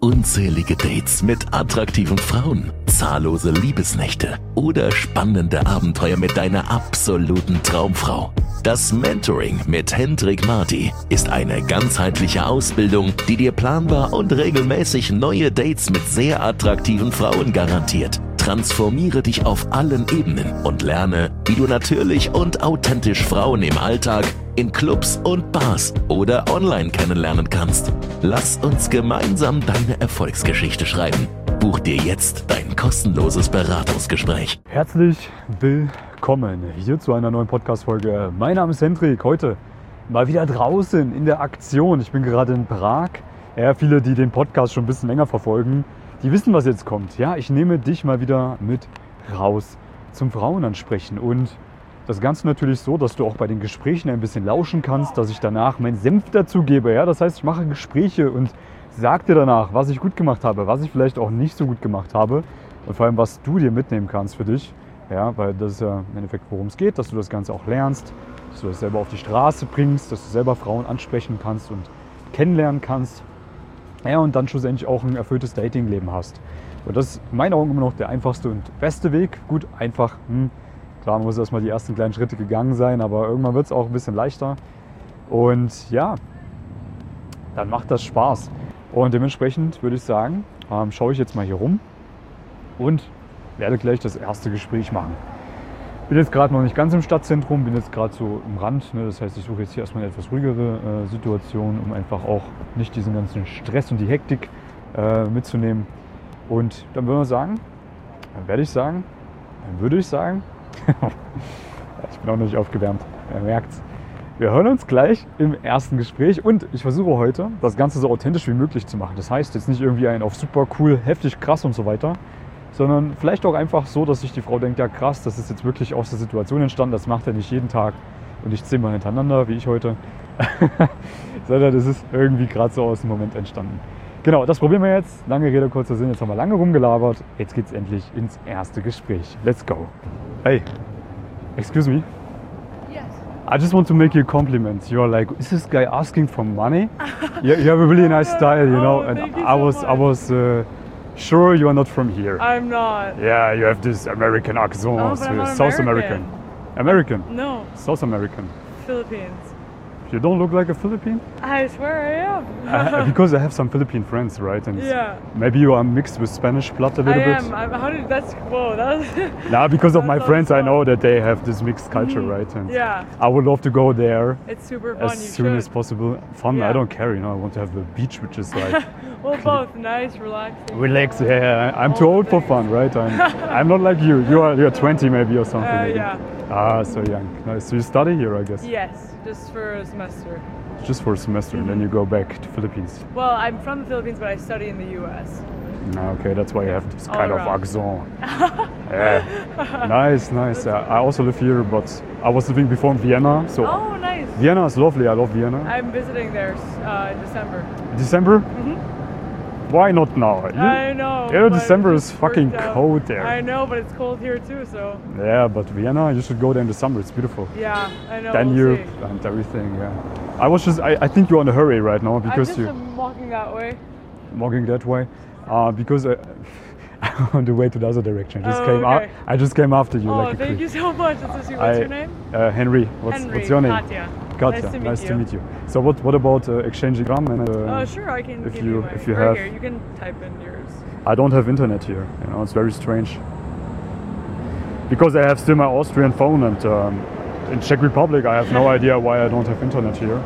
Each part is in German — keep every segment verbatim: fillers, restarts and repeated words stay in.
unzählige Dates mit attraktiven Frauen, zahllose Liebesnächte oder spannende Abenteuer mit deiner absoluten Traumfrau. Das Mentoring mit Hendrik Marty ist eine ganzheitliche Ausbildung, die dir planbar und regelmäßig neue Dates mit sehr attraktiven Frauen garantiert. Transformiere dich auf allen Ebenen und lerne, wie du natürlich und authentisch Frauen im Alltag, in Clubs und Bars oder online kennenlernen kannst. Lass uns gemeinsam deine Erfolgsgeschichte schreiben. Buch dir jetzt dein kostenloses Beratungsgespräch. Herzlich willkommen hier zu einer neuen Podcast-Folge. Mein Name ist Hendrik, heute mal wieder draußen in der Aktion. Ich bin gerade in Prag. Ja, viele, die den Podcast schon ein bisschen länger verfolgen, die wissen, was jetzt kommt. Ja, ich nehme dich mal wieder mit raus zum Frauenansprechen. Und das Ganze natürlich so, dass du auch bei den Gesprächen ein bisschen lauschen kannst, dass ich danach meinen Senf dazugebe. Ja, das heißt, ich mache Gespräche und sage dir danach, was ich gut gemacht habe, was ich vielleicht auch nicht so gut gemacht habe und vor allem, was du dir mitnehmen kannst für dich. Ja, weil das ist ja im Endeffekt, worum es geht, dass du das Ganze auch lernst, dass du das selber auf die Straße bringst, dass du selber Frauen ansprechen kannst und kennenlernen kannst. Ja, und dann schlussendlich auch ein erfülltes Datingleben hast. Und das ist in meinen Augen immer noch der einfachste und beste Weg. Gut, einfach, hm, klar, man muss erstmal die ersten kleinen Schritte gegangen sein, aber irgendwann wird es auch ein bisschen leichter. Und ja, dann macht das Spaß. Und dementsprechend würde ich sagen, ähm, schaue ich jetzt mal hier rum und werde gleich das erste Gespräch machen. Bin jetzt gerade noch nicht ganz im Stadtzentrum, bin jetzt gerade so im Rand. Ne? Das heißt, ich suche jetzt hier erstmal eine etwas ruhigere äh, Situation, um einfach auch nicht diesen ganzen Stress und die Hektik äh, mitzunehmen. Und dann würde man sagen, dann werde ich sagen, dann würde ich sagen, ich bin auch noch nicht aufgewärmt, ihr merkt's. Wir hören uns gleich im ersten Gespräch und ich versuche heute, das Ganze so authentisch wie möglich zu machen. Das heißt jetzt nicht irgendwie ein auf super cool, heftig, krass und so weiter, sondern vielleicht auch einfach so, dass sich die Frau denkt, ja krass, das ist jetzt wirklich aus der Situation entstanden, das macht er nicht jeden Tag und nicht zehnmal hintereinander, wie ich heute, sondern das ist irgendwie gerade so aus dem Moment entstanden. Genau, das probieren wir jetzt. Lange Rede, kurzer Sinn, jetzt haben wir lange rumgelabert, jetzt geht's endlich ins erste Gespräch. Let's go. Hey, excuse me. I just want to make you a compliment. You're like, is this guy asking for money? you, you have a really nice style, you know. Oh, and thank you I so was, much. I was uh, sure you are not from here. I'm not. Yeah, you have this American accent, Oh, but I'm uh, not South American. American. American, No, South American. Philippines. You don't look like a Philippine? I swear I am. Uh, because I have some Philippine friends, right? And Yeah. maybe you are mixed with Spanish blood a I little bit. am. I'm, how did that's whoa? That was. Nah, because of my That sounds friends, I fun. know that they have this mixed culture, Mhm. right? And Yeah, I would love to go there it's super fun. as you soon should. as possible. Fun, I Yeah. don't care, you know. I want to have a beach which is like Well, both nice, relaxing. relax. Yeah, I'm too All old for things. fun, right? I'm, I'm not like you. You are you're twenty maybe or something. Uh, maybe. yeah. Ah, so young. Nice. So you study here, I guess. Yes, just for a semester. Just for a semester, and then you go back to Philippines. Well, I'm from the Philippines, but I study in the U S. Ah, okay, that's why you have this All kind of around. accent. Yeah. Nice, nice. Uh, I also live here, but I was living before in Vienna. So Oh, nice. Vienna is lovely. I love Vienna. I'm visiting there uh, in December. December? Mhm. Why not now? You- I know. Yeah, but December it is just fucking worked out. cold there. I know, but it's cold here too. So Yeah, but Vienna, you should go there in the summer. It's beautiful. yeah, I know. Danube we'll see. and everything. Yeah. I was just. I, I think you're in a hurry right now I because just you're am walking that way. walking that way. Uh, because I, on the way to the other direction. I just Oh, came. okay. a- I just came after you. Oh, like a thank creep. you so much. What's, your, what's I- your name? Uh, Henry. What's Henry. What's your name? Katya. Katya. Nice to meet nice you. to meet you. So what? What about uh, exchanging gram? And, uh, Oh, sure. I can if give you- you, my, if you right have- here. You can type in yours. I don't have internet here. You know, it's very strange. Because I have still my Austrian phone, and um, in Czech Republic, I have no idea why I don't have internet here.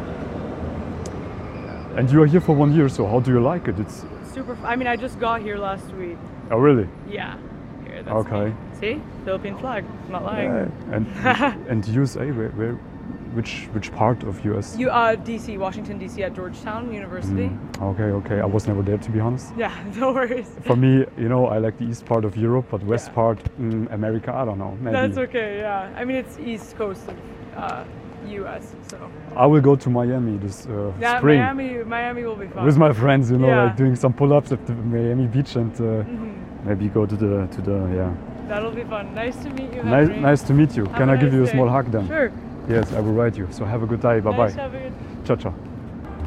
And you are here for one year, so how do you like it? It's Super. f- I mean, I just got here last week. oh really? Yeah. Here, that's Okay. me. See, Philippine flag. I'm not lying. Yeah. And and U S A, where, where, which which part of U S? You uh D C, Washington D C at Georgetown University. Mm, okay, okay. I was never there, to be honest. Yeah, no worries. For me, you know, I like the east part of Europe, but west Yeah. part, mm, America, I don't know. Maybe. That's okay. Yeah. I mean, it's east coast of uh, U S. So I will go to Miami this uh, yeah, spring Miami, Miami will be fun. with my friends. You know, Yeah. like doing some pull-ups at the Miami beach and uh, Mhm. maybe go to the to the yeah. That'll be fun. Nice to meet you. Nice, Henry. nice to meet you. Have Can a I give nice you a day. small hug then? Sure. Yes, I will write you. So have a good day. Bye Nice bye. having you. Ciao ciao.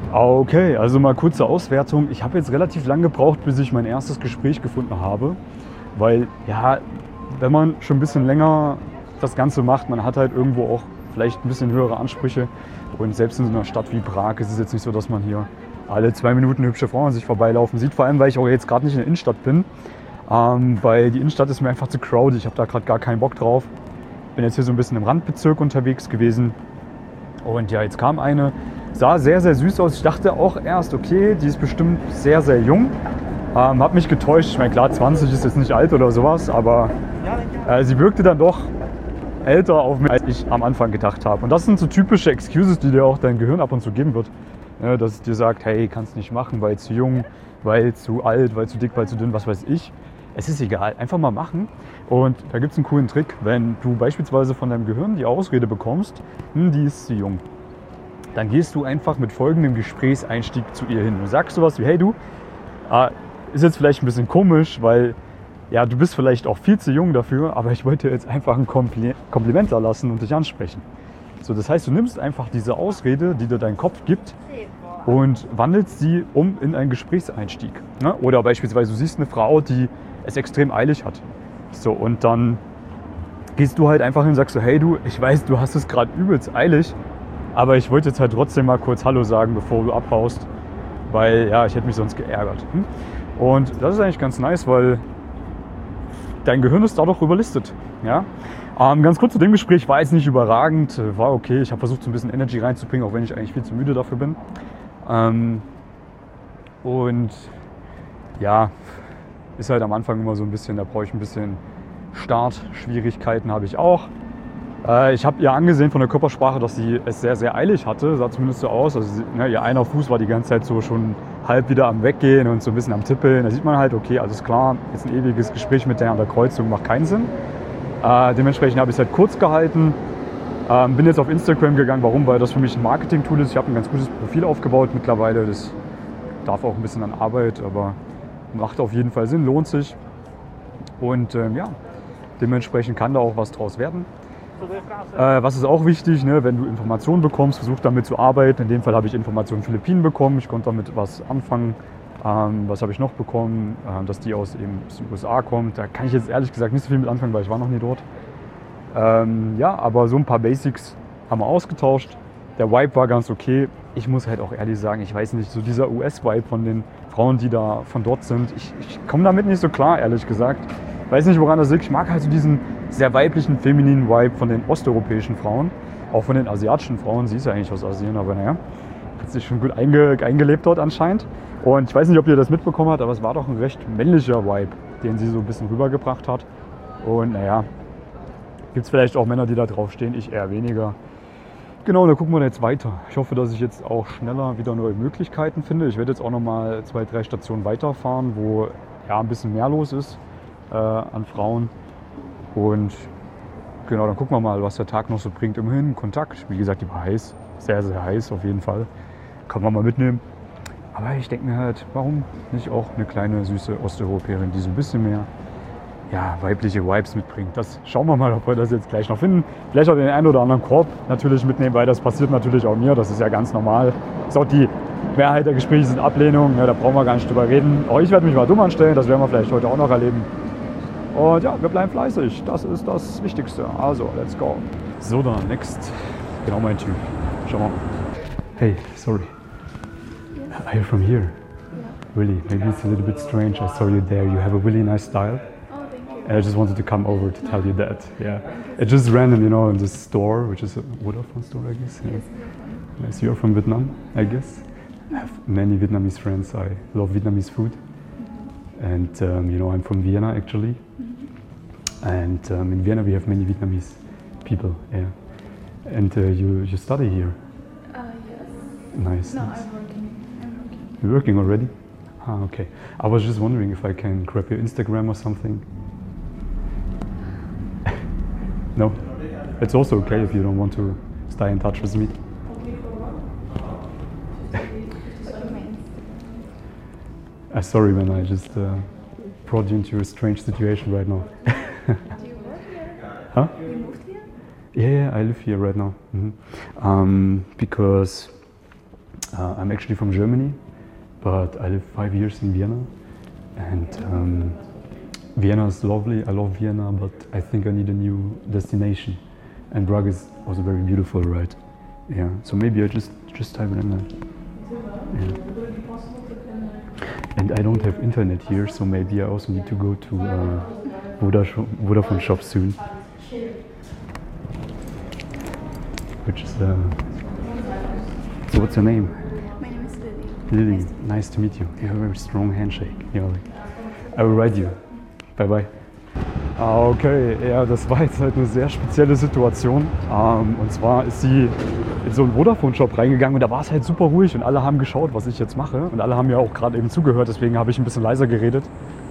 Okay, also mal kurze Auswertung. Ich habe jetzt relativ lange gebraucht, bis ich mein erstes Gespräch gefunden habe, weil ja, wenn man schon ein bisschen länger das Ganze macht, man hat halt irgendwo auch vielleicht ein bisschen höhere Ansprüche und selbst in so einer Stadt wie Prag ist es jetzt nicht so, dass man hier alle zwei Minuten hübsche Frauen sich vorbeilaufen sieht, vor allem weil ich auch jetzt gerade nicht in der Innenstadt bin, ähm, weil die Innenstadt ist mir einfach zu crowded, ich habe da gerade gar keinen Bock drauf. Bin jetzt hier so ein bisschen im Randbezirk unterwegs gewesen und ja, jetzt kam eine, sah sehr, sehr süß aus. Ich dachte auch erst, okay, die ist bestimmt sehr, sehr jung. Ähm, hab mich getäuscht. Ich meine, klar, zwanzig ist jetzt nicht alt oder sowas, aber äh, sie wirkte dann doch älter auf mich, als ich am Anfang gedacht habe. Und das sind so typische Excuses, die dir auch dein Gehirn ab und zu geben wird. Ja, dass es dir sagt, hey, kannst nicht machen, weil zu jung, weil zu alt, weil zu dick, weil zu dünn, was weiß ich. Es ist egal, einfach mal machen. Und da gibt es einen coolen Trick, wenn du beispielsweise von deinem Gehirn die Ausrede bekommst, hm, die ist zu jung. Dann gehst du einfach mit folgendem Gesprächseinstieg zu ihr hin. Du sagst sowas wie, hey du, äh, ist jetzt vielleicht ein bisschen komisch, weil ja, du bist vielleicht auch viel zu jung dafür, aber ich wollte dir jetzt einfach ein Kompli- Kompliment da lassen und dich ansprechen. So, das heißt, du nimmst einfach diese Ausrede, die dir dein Kopf gibt, und wandelst sie um in einen Gesprächseinstieg. Ne? Oder beispielsweise, du siehst eine Frau, die es extrem eilig hat. So, und dann gehst du halt einfach hin und sagst so, hey du, ich weiß, du hast es gerade übelst eilig, aber ich wollte jetzt halt trotzdem mal kurz Hallo sagen, bevor du abhaust, weil ja, ich hätte mich sonst geärgert. Hm? Und das ist eigentlich ganz nice, weil dein Gehirn ist dadurch überlistet. Ja? Ähm, ganz kurz zu dem Gespräch, war jetzt nicht überragend, war okay. Ich habe versucht, so ein bisschen Energy reinzubringen, auch wenn ich eigentlich viel zu müde dafür bin. Ähm, und ja, ist halt am Anfang immer so ein bisschen, da brauche ich ein bisschen Startschwierigkeiten, habe ich auch. Äh, ich habe ihr angesehen von der Körpersprache, dass sie es sehr, sehr eilig hatte, sah zumindest so aus. Also sie, ne, ihr einer Fuß war die ganze Zeit so schon halb wieder am Weggehen und so ein bisschen am Tippeln. Da sieht man halt, okay, alles klar, jetzt ein ewiges Gespräch mit der an der Kreuzung macht keinen Sinn. Äh, dementsprechend habe ich es halt kurz gehalten. Ähm, bin jetzt auf Instagram gegangen. Warum? Weil das für mich ein Marketing-Tool ist. Ich habe ein ganz gutes Profil aufgebaut mittlerweile. Das darf auch ein bisschen an Arbeit, aber macht auf jeden Fall Sinn, lohnt sich. Und ähm, ja, dementsprechend kann da auch was draus werden. Äh, was ist auch wichtig, ne? Wenn du Informationen bekommst, versuch damit zu arbeiten. In dem Fall habe ich Informationen Philippinen bekommen. Ich konnte damit was anfangen. Ähm, was habe ich noch bekommen? Äh, dass die aus, eben, aus den U S A kommt. Da kann ich jetzt ehrlich gesagt nicht so viel mit anfangen, weil ich war noch nie dort. Ähm, ja, aber so ein paar Basics haben wir ausgetauscht. Der Vibe war ganz okay. Ich muss halt auch ehrlich sagen, ich weiß nicht, so dieser U S-Vibe von den Frauen, die da von dort sind, ich, ich komme damit nicht so klar, ehrlich gesagt. Ich weiß nicht, woran das liegt. Ich mag halt so diesen sehr weiblichen, femininen Vibe von den osteuropäischen Frauen. Auch von den asiatischen Frauen. Sie ist ja eigentlich aus Asien, aber naja, hat sich schon gut einge, eingelebt dort anscheinend. Und ich weiß nicht, ob ihr das mitbekommen habt, aber es war doch ein recht männlicher Vibe, den sie so ein bisschen rübergebracht hat. Und naja, gibt es vielleicht auch Männer, die da drauf stehen, ich eher weniger. Genau, da gucken wir jetzt weiter. Ich hoffe, dass ich jetzt auch schneller wieder neue Möglichkeiten finde. Ich werde jetzt auch nochmal zwei, drei Stationen weiterfahren, wo ja ein bisschen mehr los ist äh, an Frauen. Und genau, dann gucken wir mal, was der Tag noch so bringt. Immerhin Kontakt. Wie gesagt, die war heiß. Sehr, sehr heiß auf jeden Fall. Kann man mal mitnehmen. Aber ich denke mir halt, warum nicht auch eine kleine, süße Osteuropäerin, die so ein bisschen mehr ja, weibliche Vibes mitbringt. Das schauen wir mal, ob wir das jetzt gleich noch finden. Vielleicht auch den einen oder anderen Korb natürlich mitnehmen, weil das passiert natürlich auch mir. Das ist ja ganz normal. Das ist auch die Mehrheit der Gespräche sind Ablehnung. Ja, da brauchen wir gar nicht drüber reden. Auch ich werde mich mal dumm anstellen. Das werden wir vielleicht heute auch noch erleben. Und ja, wir bleiben fleißig. Das ist das Wichtigste. Also, let's go. So, dann, next. Genau mein Typ. Schau mal. Hey, sorry. Yes. Are you from here? Yeah. Really? Maybe it's a little bit strange. I saw you there. You have a really nice style. Oh, thank you. And I just wanted to come over to tell you that. Yeah. It's just random, you know, in this store, which is a Vodafone store, I guess. Yeah. Yes. Nice. You're from Vietnam, I guess. I have many Vietnamese friends. I love Vietnamese food. And, um, you know, I'm from Vienna, actually. And um, in Vienna we have many Vietnamese people, yeah. And uh, you, you study here? Uh, yes. Nice. No, nice. I'm working. I'm working. You're working already? Ah, okay. I was just wondering if I can grab your Instagram or something. No? It's also okay if you don't want to stay in touch with me. Uh, sorry, man, I just uh, brought you into a strange situation right now. Do you work here? Huh? You moved here? Yeah, yeah, I live here right now. Mm-hmm. um, because Uh, I'm actually from Germany, but I lived five years in Vienna. And um, Vienna is lovely, I love Vienna, but I think I need a new destination. And Prague is also very beautiful, right? Yeah, so maybe I just, just type it in there. Yeah. And I don't have internet here, so maybe I also need to go to uh, Vodafone, Vodafone shop soon. Which is, uh, so what's your name? My name is Lily. Lily, Nice to meet nice to meet you. You have a very strong handshake. You know, like, I will write you. Bye bye. Ah, okay, ja, das war jetzt halt eine sehr spezielle Situation. Ähm, und zwar ist sie in so einen Vodafone-Shop reingegangen und da war es halt super ruhig und alle haben geschaut, was ich jetzt mache. Und alle haben ja auch gerade eben zugehört, deswegen habe ich ein bisschen leiser geredet.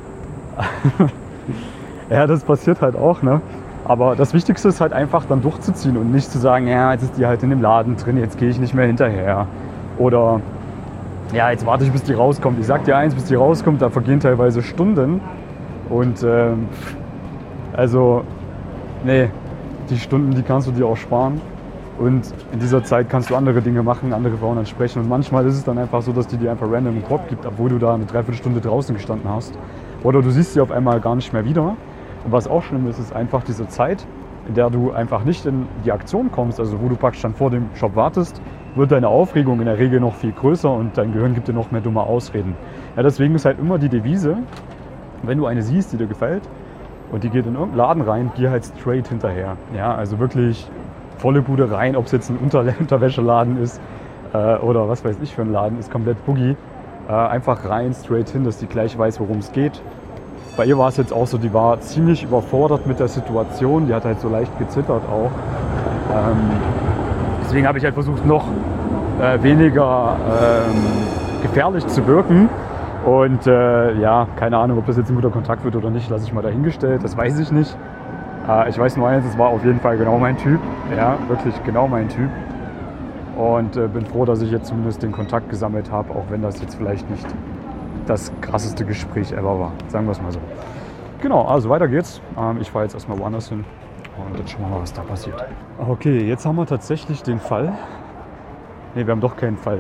Ja, das passiert halt auch, ne? Aber das Wichtigste ist halt einfach dann durchzuziehen und nicht zu sagen, ja, jetzt ist die halt in dem Laden drin, jetzt gehe ich nicht mehr hinterher. Oder ja, jetzt warte ich, bis die rauskommt. Ich sag dir eins, bis die rauskommt, da vergehen teilweise Stunden. Und ähm, also, nee, die Stunden, die kannst du dir auch sparen. Und in dieser Zeit kannst du andere Dinge machen, andere Frauen ansprechen. Und manchmal ist es dann einfach so, dass die dir einfach random einen Drop gibt, obwohl du da eine Dreiviertelstunde draußen gestanden hast. Oder du siehst sie auf einmal gar nicht mehr wieder. Und was auch schlimm ist, ist einfach diese Zeit, in der du einfach nicht in die Aktion kommst, also wo du praktisch dann vor dem Shop wartest, wird deine Aufregung in der Regel noch viel größer und dein Gehirn gibt dir noch mehr dumme Ausreden. Ja, deswegen ist halt immer die Devise, wenn du eine siehst, die dir gefällt und die geht in irgendeinen Laden rein, geh halt straight hinterher. Ja, also wirklich volle Bude rein, ob es jetzt ein Unter- Unterwäscheladen ist äh, oder was weiß ich für ein Laden, ist komplett boogie. Äh, einfach rein, straight hin, dass die gleich weiß, worum es geht. Bei ihr war es jetzt auch so, die war ziemlich überfordert mit der Situation, die hat halt so leicht gezittert auch. Ähm, deswegen habe ich halt versucht, noch äh, weniger ähm, gefährlich zu wirken. Und äh, ja, keine Ahnung, ob das jetzt ein guter Kontakt wird oder nicht, lasse ich mal dahingestellt, das weiß ich nicht. Äh, ich weiß nur eins, es war auf jeden Fall genau mein Typ, ja, wirklich genau mein Typ. Und äh, bin froh, dass ich jetzt zumindest den Kontakt gesammelt habe, auch wenn das jetzt vielleicht nicht das krasseste Gespräch ever war, sagen wir es mal so. Genau, also weiter geht's. Ähm, ich fahre jetzt erstmal woanders hin und jetzt schauen wir mal, was da passiert. Okay, jetzt haben wir tatsächlich den Fall. Ne, wir haben doch keinen Fall.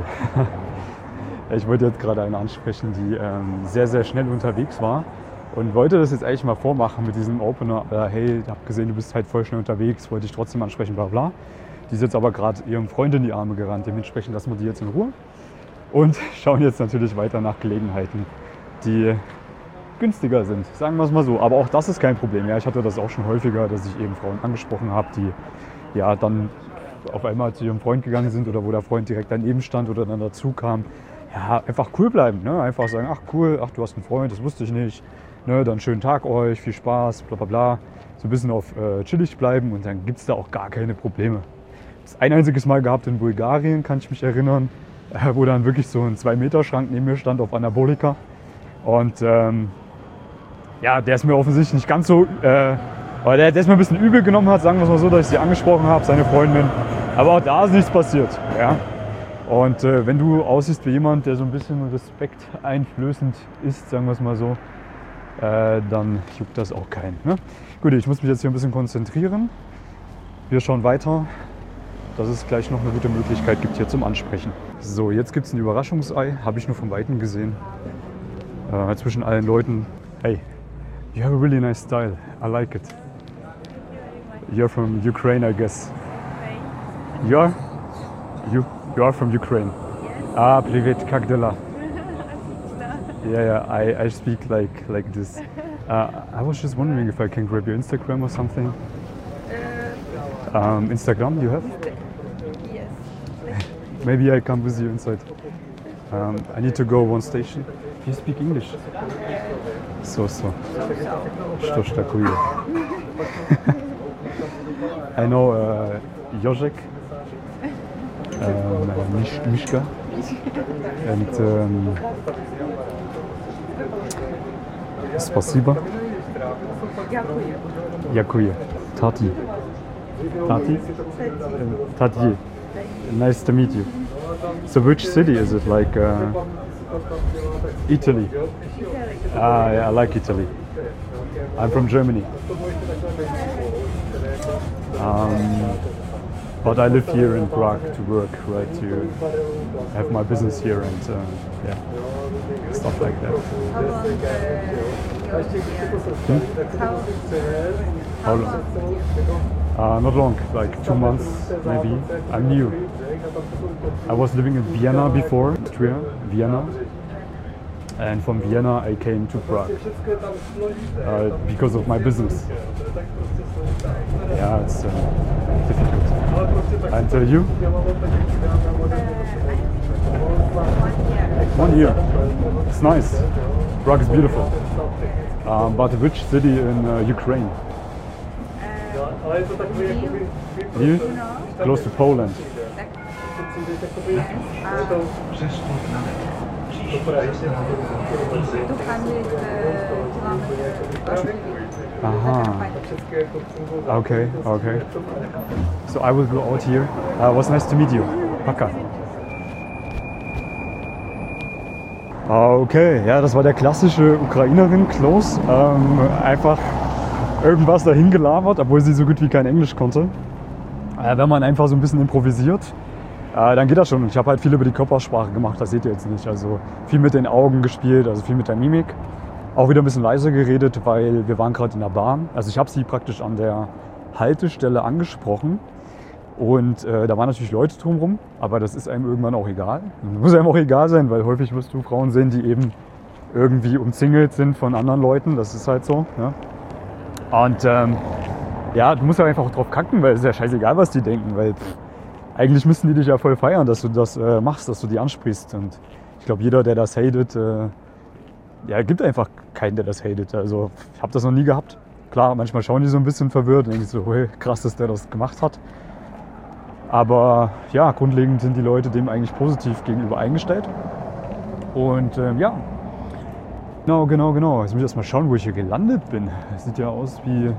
Ich wollte jetzt gerade eine ansprechen, die ähm, sehr, sehr schnell unterwegs war und wollte das jetzt eigentlich mal vormachen mit diesem Opener. Äh, hey, ich habe gesehen, du bist halt voll schnell unterwegs, wollte ich trotzdem ansprechen, bla bla. Die ist jetzt aber gerade ihrem Freund in die Arme gerannt. Dementsprechend lassen wir die jetzt in Ruhe. Und schauen jetzt natürlich weiter nach Gelegenheiten, die günstiger sind, sagen wir es mal so. Aber auch das ist kein Problem. Ja, ich hatte das auch schon häufiger, dass ich eben Frauen angesprochen habe, die ja dann auf einmal zu ihrem Freund gegangen sind oder wo der Freund direkt daneben stand oder dann dazu kam. Ja, einfach cool bleiben, ne? Einfach sagen, ach cool, ach du hast einen Freund, das wusste ich nicht. Ne? Dann schönen Tag euch, viel Spaß, bla bla bla. So ein bisschen auf äh, chillig bleiben und dann gibt es da auch gar keine Probleme. Das ein einziges Mal gehabt in Bulgarien, kann ich mich erinnern, wo dann wirklich so ein zwei Meter Schrank neben mir stand auf Anabolika. Und ähm, ja, der ist mir offensichtlich nicht ganz so, äh, aber der, der ist mir ein bisschen übel genommen hat, sagen wir es mal so, dass ich sie angesprochen habe, seine Freundin. Aber auch da ist nichts passiert. Ja? Und äh, wenn du aussiehst wie jemand, der so ein bisschen respekteinflößend ist, sagen wir es mal so, äh, dann juckt das auch keinen. Ne? Gut, ich muss mich jetzt hier ein bisschen konzentrieren. Wir schauen weiter, dass es gleich noch eine gute Möglichkeit gibt hier zum Ansprechen. So, jetzt gibt es ein Überraschungsei, habe ich nur von Weitem gesehen. Äh, zwischen allen Leuten. Hey, you have a really nice style. I like it. You're from Ukraine, I guess. You're? You, you are from Ukraine. Ah, привет, как дела? Yeah, yeah, I, I speak like like this. Uh, I was just wondering if I can grab your Instagram or something. Um, Instagram, you have? Yes. Maybe I come with you inside. Um, I need to go one station. You speak English? So, so. Что ж такое? I know uh, Jozek, um, Mish, Mishka, and um, Spasiba. Yakuye. Tati. Tati? Uh, Tati. Nice to meet you. So which city is it? Like uh, Italy? Ah, yeah, I like Italy. I'm from Germany. Um, But I live here in Prague to work, right? To have my business here and uh, yeah, stuff like that. How long uh, you're here? How, How long? Uh, not long, like two months maybe. I'm new. I was living in Vienna before, Austria, Vienna. And from Vienna I came to Prague uh, because of my business. Yeah, it's uh, difficult. And uh, you? uh, One year. It's nice. Prague is beautiful. Um, but which city in uh, Ukraine? uh, Lviv, You? you know? Close to Poland. Yes. Uh, two hundred uh, kilometers. Aha. Okay, okay. So I will go out here. Uh, was nice to meet you. Paka. Okay, ja, das war der klassische Ukrainerin-Klaus. Ähm, einfach irgendwas dahin gelabert, obwohl sie so gut wie kein Englisch konnte. Äh, wenn man einfach so ein bisschen improvisiert, äh, dann geht das schon. Und ich habe halt viel über die Körpersprache gemacht, das seht ihr jetzt nicht. Also viel mit den Augen gespielt, also viel mit der Mimik. Auch wieder ein bisschen leiser geredet, weil wir waren gerade in der Bahn. Also ich habe sie praktisch an der Haltestelle angesprochen. Und äh, da waren natürlich Leute drumherum, aber das ist einem irgendwann auch egal. Das muss einem auch egal sein, weil häufig wirst du Frauen sehen, die eben irgendwie umzingelt sind von anderen Leuten. Das ist halt so. Ja. Und ähm, ja, du musst ja einfach auch drauf kacken, weil es ist ja scheißegal, was die denken. Weil pff, eigentlich müssen die dich ja voll feiern, dass du das äh, machst, dass du die ansprichst. Und ich glaube, jeder, der das hatet, äh, ja, gibt einfach keinen, der das hatet. Also ich habe das noch nie gehabt. Klar, manchmal schauen die so ein bisschen verwirrt und denken so, hey, krass, dass der das gemacht hat. Aber ja, grundlegend sind die Leute dem eigentlich positiv gegenüber eingestellt. Und ähm, ja, genau, genau, genau. Jetzt muss ich erst mal schauen, wo ich hier gelandet bin. Das sieht ja aus wie,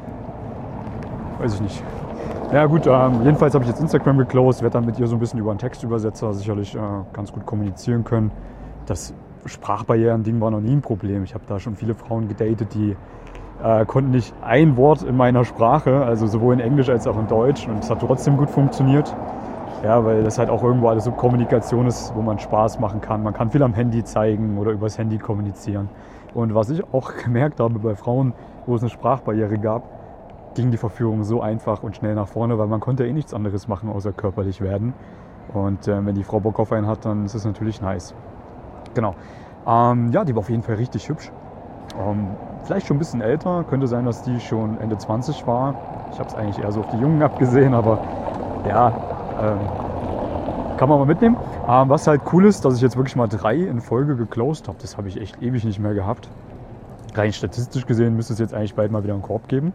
weiß ich nicht. Ja gut, ähm, jedenfalls habe ich jetzt Instagram geclosed, werde dann mit ihr so ein bisschen über einen Textübersetzer sicherlich äh, ganz gut kommunizieren können. Das Sprachbarrieren-Ding war noch nie ein Problem. Ich habe da schon viele Frauen gedatet, die äh, konnten nicht ein Wort in meiner Sprache, also sowohl in Englisch als auch in Deutsch, und es hat trotzdem gut funktioniert. Ja, weil das halt auch irgendwo alles so Kommunikation ist, wo man Spaß machen kann. Man kann viel am Handy zeigen oder übers Handy kommunizieren. Und was ich auch gemerkt habe bei Frauen, wo es eine Sprachbarriere gab, ging die Verführung so einfach und schnell nach vorne, weil man konnte eh nichts anderes machen, außer körperlich werden. Und äh, wenn die Frau Bock auf einen hat, dann ist es natürlich nice. Genau. Ähm, ja, die war auf jeden Fall richtig hübsch. Ähm, vielleicht schon ein bisschen älter. Könnte sein, dass die schon Ende zwanzig war. Ich habe es eigentlich eher so auf die Jungen abgesehen, aber ja, ähm, kann man mal mitnehmen. Ähm, was halt cool ist, dass ich jetzt wirklich mal drei in Folge geclosed habe. Das habe ich echt ewig nicht mehr gehabt. Rein statistisch gesehen müsste es jetzt eigentlich bald mal wieder einen Korb geben.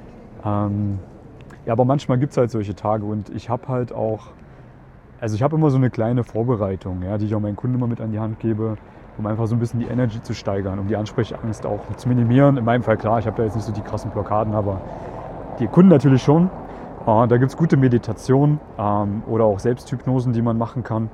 Ähm, ja, aber manchmal gibt es halt solche Tage und ich habe halt auch, also ich habe immer so eine kleine Vorbereitung, ja, die ich auch meinen Kunden immer mit an die Hand gebe, um einfach so ein bisschen die Energy zu steigern, um die Ansprechangst auch zu minimieren. In meinem Fall klar, ich habe da jetzt nicht so die krassen Blockaden, aber die Kunden natürlich schon. Äh, da gibt es gute Meditationen ähm, oder auch Selbsthypnosen, die man machen kann,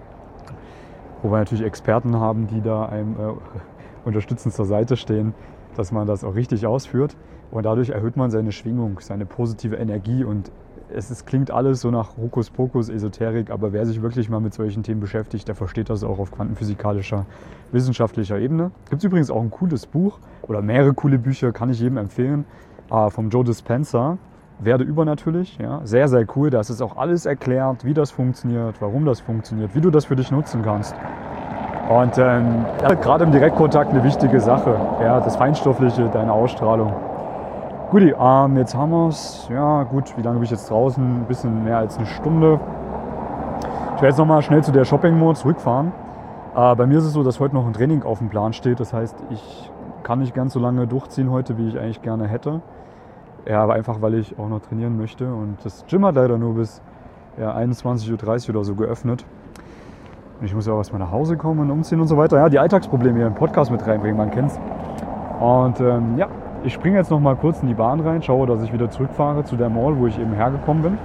wo wir natürlich Experten haben, die da einem äh, unterstützend zur Seite stehen, dass man das auch richtig ausführt. Und dadurch erhöht man seine Schwingung, seine positive Energie. Und es ist, klingt alles so nach Hokuspokus, Esoterik, aber wer sich wirklich mal mit solchen Themen beschäftigt, der versteht das auch auf quantenphysikalischer, wissenschaftlicher Ebene. Gibt es übrigens auch ein cooles Buch oder mehrere coole Bücher, kann ich jedem empfehlen, äh, vom Joe Dispenza, Werde übernatürlich. Ja? Sehr, sehr cool. Da ist auch alles erklärt, wie das funktioniert, warum das funktioniert, wie du das für dich nutzen kannst. Und ähm, ja, gerade im Direktkontakt eine wichtige Sache, ja, das Feinstoffliche, deine Ausstrahlung. Guti, ähm, jetzt haben wir es, ja gut, wie lange bin ich jetzt draußen? Ein bisschen mehr als eine Stunde. Ich werde jetzt nochmal schnell zu der Shopping Mall zurückfahren. Äh, bei mir ist es so, dass heute noch ein Training auf dem Plan steht. Das heißt, ich kann nicht ganz so lange durchziehen heute, wie ich eigentlich gerne hätte. Ja, aber einfach, weil ich auch noch trainieren möchte. Und das Gym hat leider nur bis ja, einundzwanzig Uhr dreißig oder so geöffnet. Und ich muss ja auch erstmal nach Hause kommen und umziehen und so weiter. Ja, die Alltagsprobleme hier im Podcast mit reinbringen, man kennt's. Und ähm, ja, ich springe jetzt noch mal kurz in die Bahn rein, schaue, dass ich wieder zurückfahre zu der Mall, wo ich eben hergekommen bin.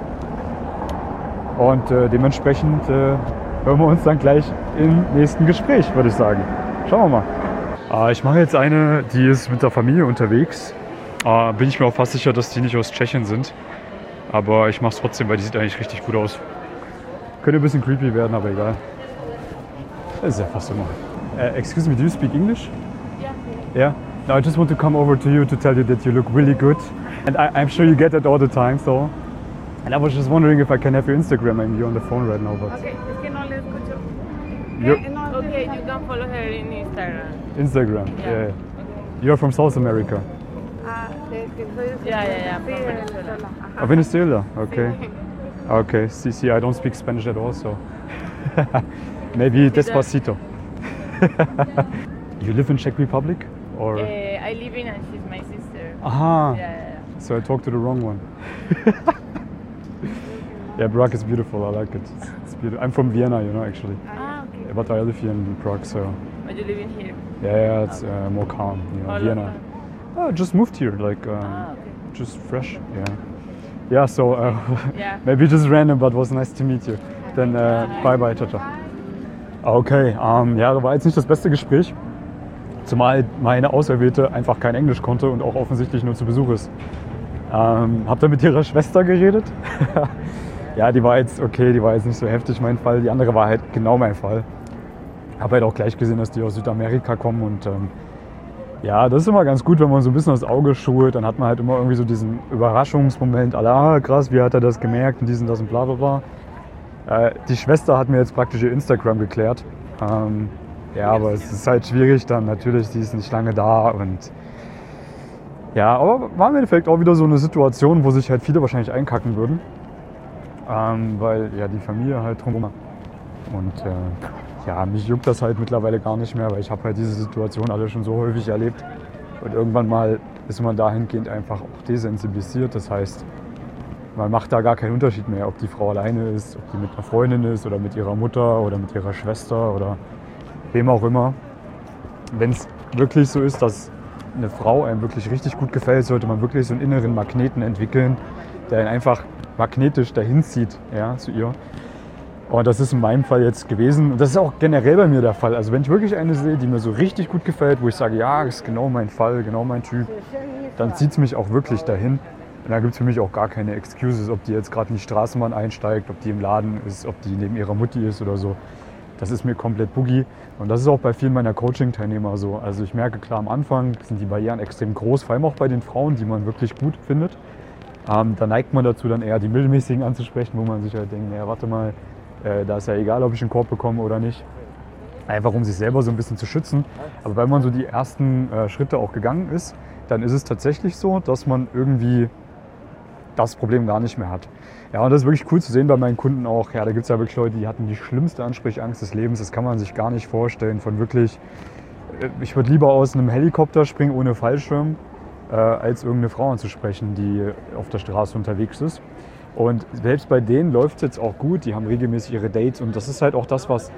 Und äh, dementsprechend äh, hören wir uns dann gleich im nächsten Gespräch, würde ich sagen. Schauen wir mal. Äh, ich mache jetzt eine, die ist mit der Familie unterwegs. Äh, bin ich mir auch fast sicher, dass die nicht aus Tschechien sind. Aber ich mache es trotzdem, weil die sieht eigentlich richtig gut aus. Könnte ein bisschen creepy werden, aber egal. Das ist ja fast immer. Uh, excuse me, do you speak English? Yeah. Yeah? No, I just want to come over to you to tell you that you look really good. And I, I'm sure you get that all the time, so. And I was just wondering if I can have your Instagram. I'm here on the phone right now, but. Okay, es que no le escucho. You're- Okay, you can follow her in Instagram. Instagram, yeah. Yeah. You're from South America. Ah, de que soy de Yeah, yeah, yeah, Sí, from de Venezuela. Venezuela. Ajá. Oh, Venezuela, okay. Okay, see, see, I don't speak Spanish at all, so. Maybe Despacito. You live in Czech Republic? Or? Uh, I live in and she's my sister. Aha, Yeah, yeah, so I talked to the wrong one. Yeah, Prague is beautiful, I like it. It's, it's beautiful. I'm from Vienna, you know, actually. yeah. Ah, okay. But I live here in Prague, so But you live in here? yeah, yeah it's uh, more calm, you know, All Vienna. of Oh, I just moved here, like, um, Ah, okay. just fresh, yeah. Yeah, so uh, Yeah. maybe just random, but was nice to meet you. Then uh, bye bye, ciao, ciao. Okay, ähm, ja, das war jetzt nicht das beste Gespräch, zumal meine Auserwählte einfach kein Englisch konnte und auch offensichtlich nur zu Besuch ist. Ähm, hab dann mit ihrer Schwester geredet. Ja, die war jetzt okay, die war jetzt nicht so heftig mein Fall, die andere war halt genau mein Fall. Hab halt auch gleich gesehen, dass die aus Südamerika kommen und ähm, ja, das ist immer ganz gut, wenn man so ein bisschen das Auge schult, dann hat man halt immer irgendwie so diesen Überraschungsmoment, ah krass, wie hat er das gemerkt und dies und das und bla bla bla. Äh, die Schwester hat mir jetzt praktisch ihr Instagram geklärt. Ähm, ja, aber es ist halt schwierig dann, natürlich, die ist nicht lange da und ja, aber war im Endeffekt auch wieder so eine Situation, wo sich halt viele wahrscheinlich einkacken würden. Ähm, weil ja die Familie halt drumherum. Und äh, ja, mich juckt das halt mittlerweile gar nicht mehr, weil ich habe halt diese Situation alle schon so häufig erlebt. Und irgendwann mal ist man dahingehend einfach auch desensibilisiert. Das heißt, man macht da gar keinen Unterschied mehr, ob die Frau alleine ist, ob die mit einer Freundin ist oder mit ihrer Mutter oder mit ihrer Schwester oder wem auch immer. Wenn es wirklich so ist, dass eine Frau einem wirklich richtig gut gefällt, sollte man wirklich so einen inneren Magneten entwickeln, der ihn einfach magnetisch dahin zieht, ja, zu ihr. Und das ist in meinem Fall jetzt gewesen. Und das ist auch generell bei mir der Fall. Also wenn ich wirklich eine sehe, die mir so richtig gut gefällt, wo ich sage, ja, das ist genau mein Fall, genau mein Typ, dann zieht es mich auch wirklich dahin. Und da gibt es für mich auch gar keine Excuses, ob die jetzt gerade in die Straßenbahn einsteigt, ob die im Laden ist, ob die neben ihrer Mutti ist oder so. Das ist mir komplett boogie. Und das ist auch bei vielen meiner Coaching-Teilnehmer so. Also ich merke klar, am Anfang sind die Barrieren extrem groß, vor allem auch bei den Frauen, die man wirklich gut findet. Ähm, da neigt man dazu, dann eher die mittelmäßigen anzusprechen, wo man sich halt denkt, ja, warte mal, äh, da ist ja egal, ob ich einen Korb bekomme oder nicht. Einfach um sich selber so ein bisschen zu schützen. Aber wenn man so die ersten äh, Schritte auch gegangen ist, dann ist es tatsächlich so, dass man irgendwie das Problem gar nicht mehr hat. Ja, und das ist wirklich cool zu sehen bei meinen Kunden auch. Ja, da gibt es ja wirklich Leute, die hatten die schlimmste Ansprechangst des Lebens. Das kann man sich gar nicht vorstellen. Von wirklich, ich würde lieber aus einem Helikopter springen ohne Fallschirm, äh, als irgendeine Frau anzusprechen, die auf der Straße unterwegs ist. Und selbst bei denen läuft es jetzt auch gut. Die haben regelmäßig ihre Dates. Und das ist halt auch das, was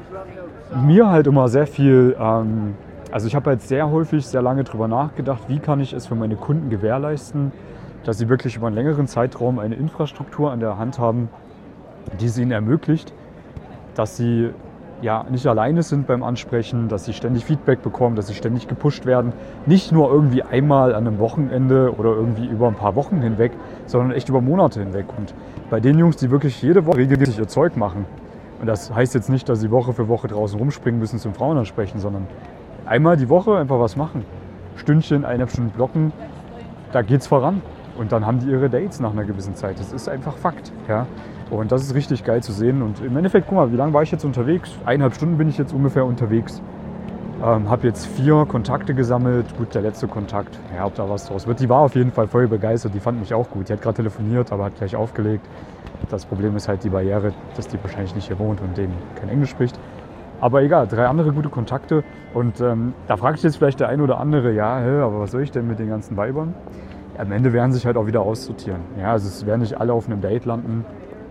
mir halt immer sehr viel... Ähm, also ich habe halt sehr häufig, sehr lange drüber nachgedacht, wie kann ich es für meine Kunden gewährleisten, dass sie wirklich über einen längeren Zeitraum eine Infrastruktur an der Hand haben, die es ihnen ermöglicht, dass sie ja nicht alleine sind beim Ansprechen, dass sie ständig Feedback bekommen, dass sie ständig gepusht werden. Nicht nur irgendwie einmal an einem Wochenende oder irgendwie über ein paar Wochen hinweg, sondern echt über Monate hinweg. Und bei den Jungs, die wirklich jede Woche regelmäßig ihr Zeug machen, und das heißt jetzt nicht, dass sie Woche für Woche draußen rumspringen müssen zum Frauen ansprechen, sondern einmal die Woche einfach was machen. Stündchen, eineinhalb Stunden blocken, da geht's voran. Und dann haben die ihre Dates nach einer gewissen Zeit. Das ist einfach Fakt. Ja? Und das ist richtig geil zu sehen. Und im Endeffekt, guck mal, wie lange war ich jetzt unterwegs? Eineinhalb Stunden bin ich jetzt ungefähr unterwegs. Ähm, habe jetzt vier Kontakte gesammelt. Gut, der letzte Kontakt, ja, ob da was draus wird. Die war auf jeden Fall voll begeistert. Die fand mich auch gut. Die hat gerade telefoniert, aber hat gleich aufgelegt. Das Problem ist halt die Barriere, dass die wahrscheinlich nicht hier wohnt und dem kein Englisch spricht. Aber egal, drei andere gute Kontakte. Und ähm, da fragt sich jetzt vielleicht der ein oder andere, ja, hä, aber was soll ich denn mit den ganzen Weibern? Am Ende werden sich halt auch wieder aussortieren. Ja, also es werden nicht alle auf einem Date landen.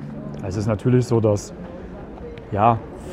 Es ist natürlich so, dass, ja,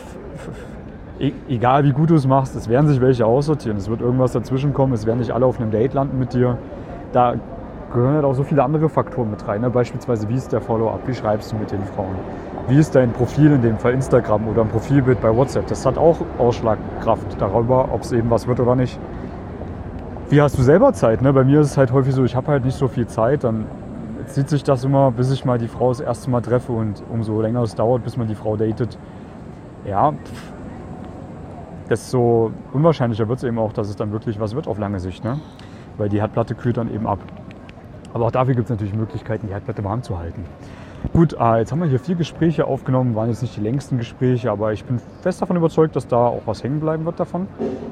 e- egal wie gut du es machst, es werden sich welche aussortieren. Es wird irgendwas dazwischen kommen, es werden nicht alle auf einem Date landen mit dir. Da gehören halt auch so viele andere Faktoren mit rein. Ne? Beispielsweise, wie ist der Follow-up, wie schreibst du mit den Frauen? Wie ist dein Profil, in dem Fall Instagram oder ein Profilbild bei WhatsApp? Das hat auch Ausschlagkraft darüber, ob es eben was wird oder nicht. Wie hast du selber Zeit? Ne? Bei mir ist es halt häufig so, ich habe halt nicht so viel Zeit, dann zieht sich das immer, bis ich mal die Frau das erste Mal treffe und umso länger es dauert, bis man die Frau datet, ja, pff, desto unwahrscheinlicher wird es eben auch, dass es dann wirklich was wird auf lange Sicht, ne? Weil die Herdplatte kühlt dann eben ab. Aber auch dafür gibt es natürlich Möglichkeiten, die Herdplatte warm zu halten. Gut, äh, jetzt haben wir hier vier Gespräche aufgenommen, waren jetzt nicht die längsten Gespräche, aber ich bin fest davon überzeugt, dass da auch was hängen bleiben wird davon.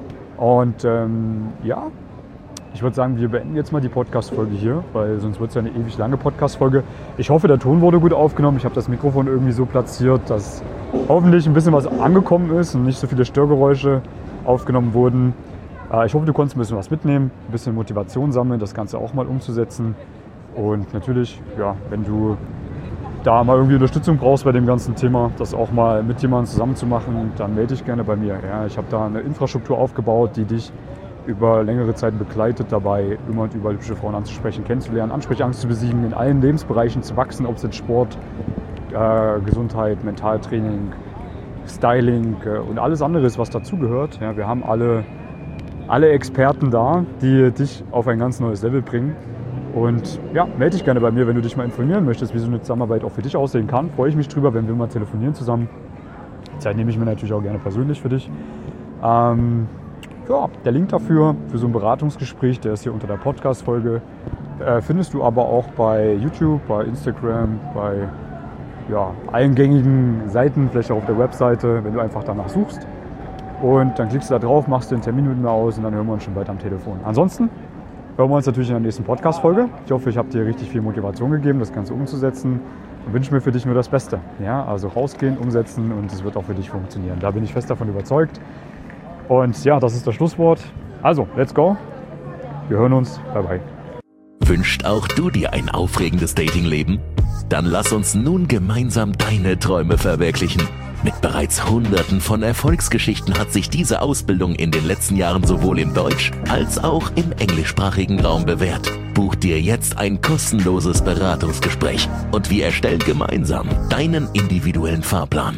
Und ähm, ja, ich würde sagen, wir beenden jetzt mal die Podcast-Folge hier, weil sonst wird es ja eine ewig lange Podcast-Folge. Ich hoffe, der Ton wurde gut aufgenommen. Ich habe das Mikrofon irgendwie so platziert, dass hoffentlich ein bisschen was angekommen ist und nicht so viele Störgeräusche aufgenommen wurden. Äh, ich hoffe, du konntest ein bisschen was mitnehmen, ein bisschen Motivation sammeln, das Ganze auch mal umzusetzen. Und natürlich, ja, wenn du da mal irgendwie Unterstützung brauchst bei dem ganzen Thema, das auch mal mit jemandem zusammen zu machen, dann melde dich gerne bei mir. Ja, ich habe da eine Infrastruktur aufgebaut, die dich über längere Zeit begleitet, dabei immer und überall hübsche Frauen anzusprechen, kennenzulernen, Ansprechangst zu besiegen, in allen Lebensbereichen zu wachsen, ob es jetzt Sport, äh, Gesundheit, Mentaltraining, Styling äh, und alles andere ist, was dazugehört. Ja, wir haben alle, alle Experten da, die dich auf ein ganz neues Level bringen. Und ja, melde dich gerne bei mir, wenn du dich mal informieren möchtest, wie so eine Zusammenarbeit auch für dich aussehen kann. Freue ich mich drüber, wenn wir mal telefonieren zusammen. Die Zeit nehme ich mir natürlich auch gerne persönlich für dich. Ähm, ja, der Link dafür, für so ein Beratungsgespräch, der ist hier unter der Podcast-Folge. Äh, findest du aber auch bei YouTube, bei Instagram, bei ja, allen gängigen Seiten, vielleicht auch auf der Webseite, wenn du einfach danach suchst. Und dann klickst du da drauf, machst den Termin mit mir aus und dann hören wir uns schon bald am Telefon. Ansonsten hören wir uns natürlich in der nächsten Podcast-Folge. Ich hoffe, ich habe dir richtig viel Motivation gegeben, das Ganze umzusetzen und wünsche mir für dich nur das Beste. Ja, also rausgehen, umsetzen und es wird auch für dich funktionieren. Da bin ich fest davon überzeugt. Und ja, das ist das Schlusswort. Also, let's go. Wir hören uns. Bye, bye. Wünscht auch du dir ein aufregendes Datingleben? Dann lass uns nun gemeinsam deine Träume verwirklichen. Mit bereits Hunderten von Erfolgsgeschichten hat sich diese Ausbildung in den letzten Jahren sowohl im Deutsch- als auch im englischsprachigen Raum bewährt. Buch dir jetzt ein kostenloses Beratungsgespräch und wir erstellen gemeinsam deinen individuellen Fahrplan.